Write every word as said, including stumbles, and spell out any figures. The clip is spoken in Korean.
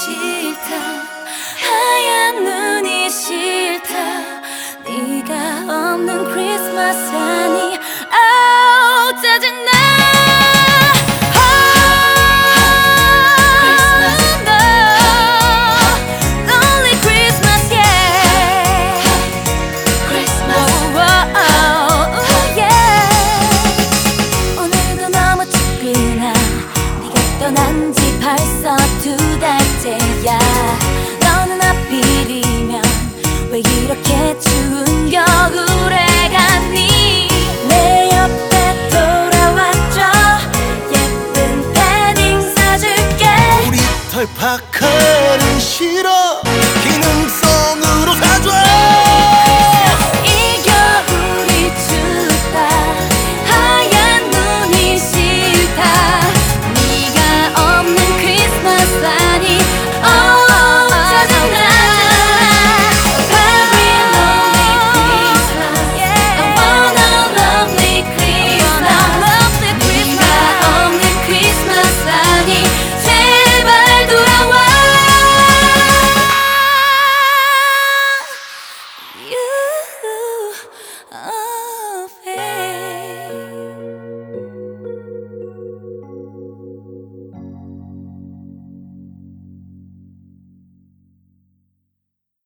싫다. 하얀 눈이 싫다. 네가 없는 크리스마스 아니. 아우 짜증나. 떠난 지 벌써 두 달째야. 너는 하필이면 왜 이렇게 추운 겨울에 갔니? 내 옆에 돌아왔죠. 예쁜 패딩 사줄게. 우리 털파카는 싫어.